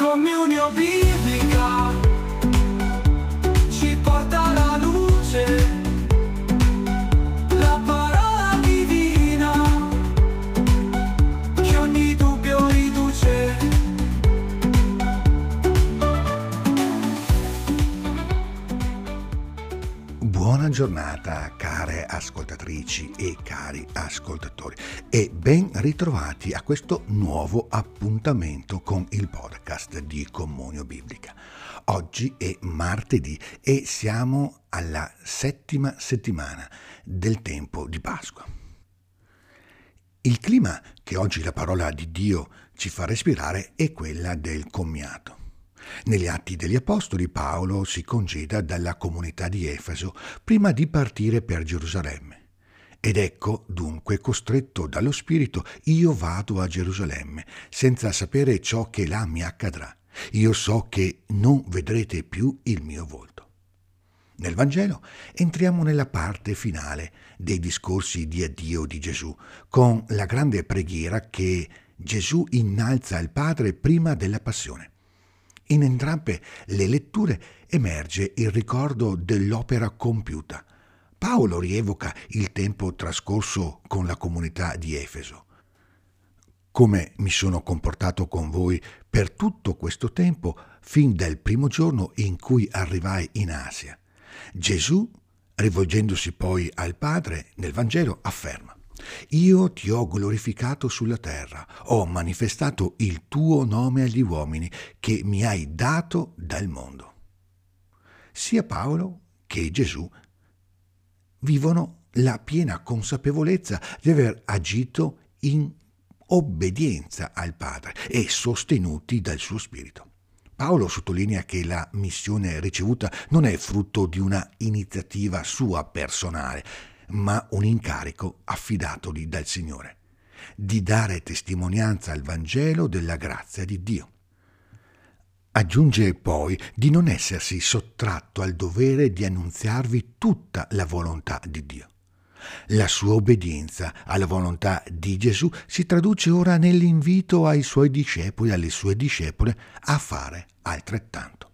Comunio biblica ci porta alla luce, la parola divina che ogni dubbio riduce. Buona giornata care ascoltatrici e cari ascoltatori e ben ritrovati a questo nuovo appuntamento con il podcast di Comunio Biblica. Oggi è martedì e siamo alla 7ª settimana del tempo di Pasqua. Il clima che oggi la parola di Dio ci fa respirare è quella del commiato. Negli Atti degli Apostoli Paolo si congeda dalla comunità di Efeso prima di partire per Gerusalemme. Ed ecco, dunque, costretto dallo Spirito, io vado a Gerusalemme, senza sapere ciò che là mi accadrà. Io so che non vedrete più il mio volto. Nel Vangelo entriamo nella parte finale dei discorsi di addio di Gesù, con la grande preghiera che Gesù innalza al Padre prima della passione. In entrambe le letture emerge il ricordo dell'opera compiuta. Paolo rievoca il tempo trascorso con la comunità di Efeso. Come mi sono comportato con voi per tutto questo tempo, fin dal primo giorno in cui arrivai in Asia. Gesù, rivolgendosi poi al Padre, nel Vangelo afferma: Io ti ho glorificato sulla terra, ho manifestato il tuo nome agli uomini che mi hai dato dal mondo. Sia Paolo che Gesù vivono la piena consapevolezza di aver agito in obbedienza al Padre e sostenuti dal suo Spirito. Paolo sottolinea che la missione ricevuta non è frutto di una iniziativa sua personale, ma un incarico affidatogli dal Signore, di dare testimonianza al Vangelo della grazia di Dio. Aggiunge poi di non essersi sottratto al dovere di annunziarvi tutta la volontà di Dio. La sua obbedienza alla volontà di Gesù si traduce ora nell'invito ai suoi discepoli e alle sue discepole a fare altrettanto.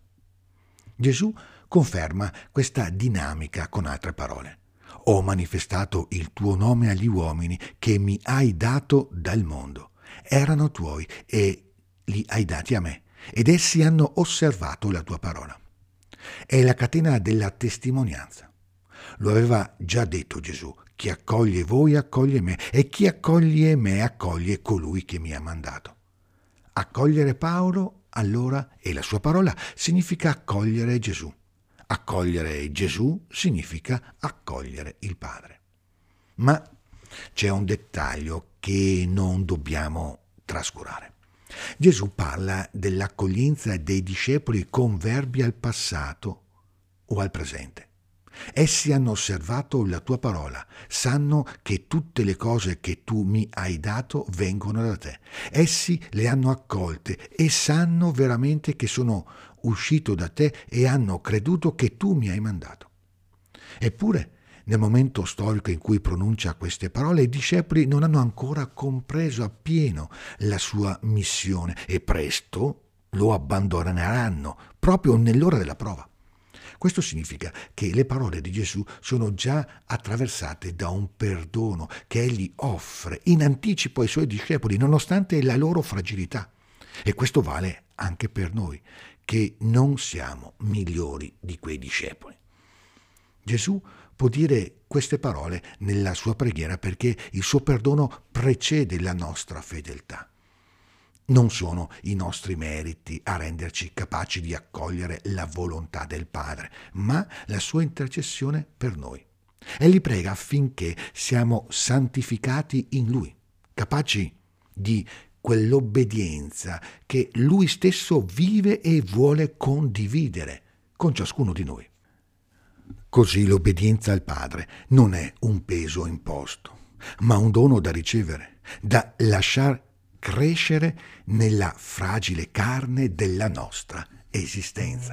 Gesù conferma questa dinamica con altre parole. Ho manifestato il tuo nome agli uomini che mi hai dato dal mondo. Erano tuoi e li hai dati a me, ed essi hanno osservato la tua parola. È la catena della testimonianza. Lo aveva già detto Gesù: chi accoglie voi accoglie me, e chi accoglie me accoglie colui che mi ha mandato. Accogliere Paolo, allora, e la sua parola, significa accogliere Gesù. Accogliere Gesù significa accogliere il Padre. Ma c'è un dettaglio che non dobbiamo trascurare. Gesù parla dell'accoglienza dei discepoli con verbi al passato o al presente. Essi hanno osservato la tua parola, sanno che tutte le cose che tu mi hai dato vengono da te. Essi le hanno accolte e sanno veramente che sono uscito da te e hanno creduto che tu mi hai mandato. Eppure, nel momento storico in cui pronuncia queste parole, i discepoli non hanno ancora compreso appieno la sua missione e presto lo abbandoneranno proprio nell'ora della prova. Questo significa che le parole di Gesù sono già attraversate da un perdono che egli offre in anticipo ai suoi discepoli, nonostante la loro fragilità. E questo vale anche per noi, che non siamo migliori di quei discepoli. Gesù può dire queste parole nella sua preghiera perché il suo perdono precede la nostra fedeltà. Non sono i nostri meriti a renderci capaci di accogliere la volontà del Padre, ma la sua intercessione per noi. Egli prega affinché siamo santificati in Lui, capaci di quell'obbedienza che Lui stesso vive e vuole condividere con ciascuno di noi. Così l'obbedienza al Padre non è un peso imposto, ma un dono da ricevere, da lasciar crescere nella fragile carne della nostra esistenza.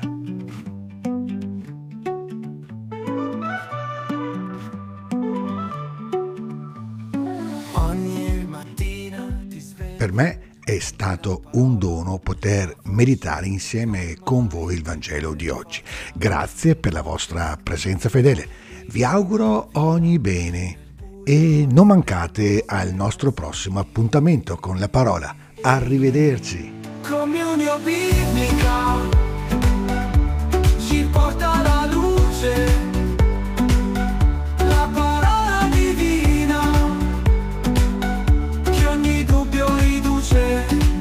Per me È stato un dono poter meditare insieme con voi il Vangelo di oggi. Grazie per la vostra presenza fedele. Vi auguro ogni bene e non mancate al nostro prossimo appuntamento con la parola. Arrivederci. Comunione biblica ci porta alla luce, la parola divina che ogni dubbio riduce.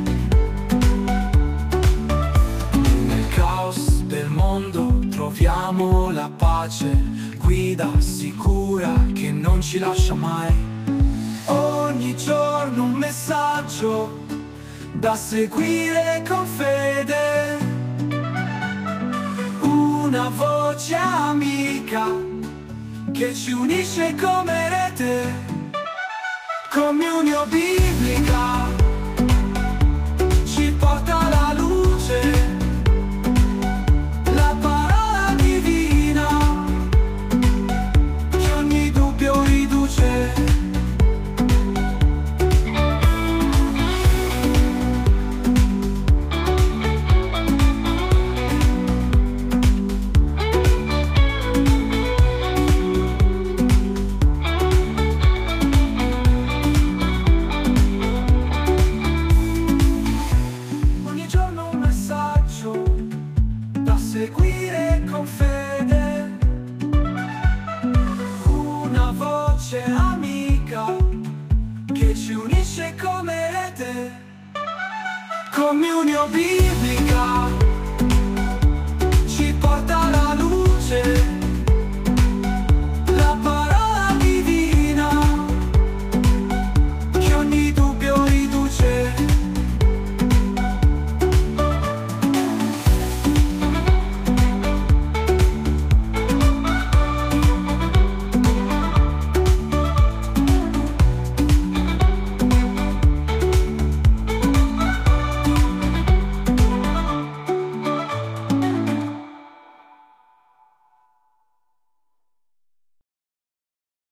Nel caos del mondo troviamo la pace, guida sicura che non ci lascia mai. Ogni giorno un messaggio da seguire con fede, una voce amica che ci unisce come rete. Comunione biblica ci porta alla luce, la parola divina che ogni dubbio riduce. Seguire con fede, una voce amica che ci unisce come rete. Comunione biblica ci porta alla luce,